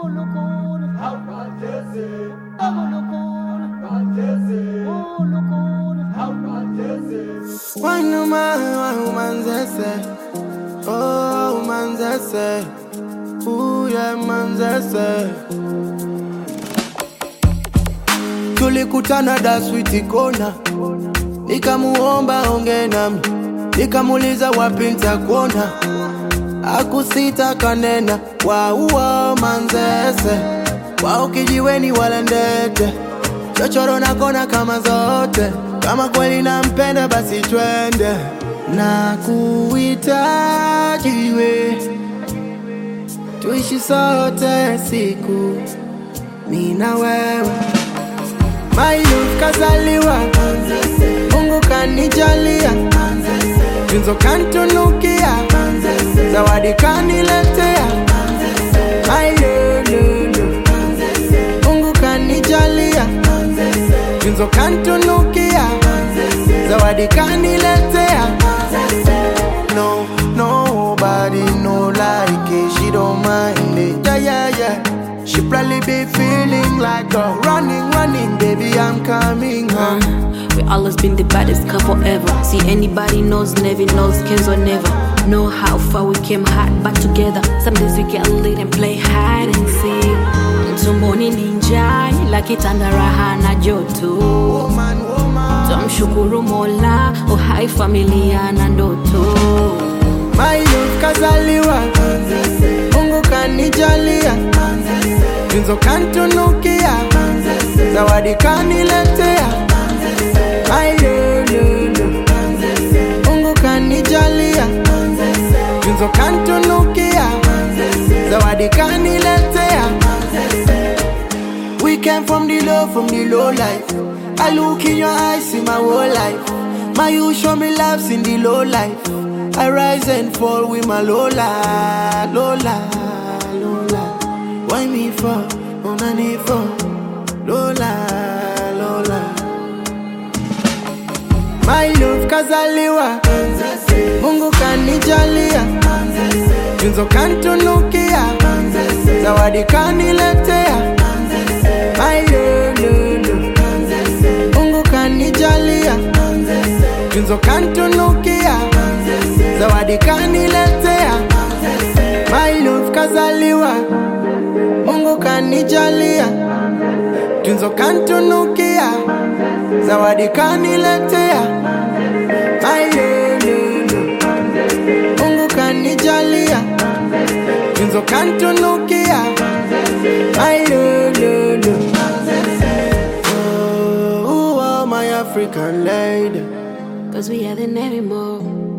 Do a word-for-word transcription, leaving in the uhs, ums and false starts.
One man, one man zese, oh man zese, ooh yeah man zese. Tulikutana da sweet kona, nikamuomba onge nami, nikamuliza wapi nitakuona, akusita kanena, wow wow man zese, wao kijiweni wala ndete, chochoro na kona kama zote. Kama kweli nampenda basi twende, na kuhitaji we, tuishi sote siku mimi na wewe. My love kazaliwa, Mungu kanijalia, tunzo kantunukia, zawadi kaniletea. My love, Mungu kanijalia, tunzo kantunukia, zawadi kaniletea. No, nobody no like it, she don't mind it. Yeah, yeah, yeah. She probably be feeling like a running, running, baby, I'm coming home. Uh, we always been the baddest couple ever. See anybody knows, never knows, cares or never. Know how far we came hard back together. Some days we get lit and play hide and seek. Tumboni ninja, like raha na joto. Woman, woman. Tumshukuru Mola, uhai familia na ndoto. My love kazaliwa, Mungu kanijalia, tunzo kantunukia, zawadi kaniletea. My love, Mungu kanijalia, tunzo kantunukia, zawadi kaniletea. We came from the low, from the low life. I look in your eyes, see my whole life. My you show me loves in the low life. I rise and fall with my Lola, Lola, Lola. Why me for? On a need for Lola, Lola. My love kazaliwa, Mungu kanijalia, tunzo kantunukia, zawadi kaniletea. My love, Mungu kanijalia, tunzo kantunukia, zawadi kaniletea. My love kazaliwa, Mungu kanijalia, tunzo kantunukia, zawadi kaniletea. My love, Mungu kanijalia, tunzo kantunukia. My love, oh, oh, my African lady. Cause we are the Navy more.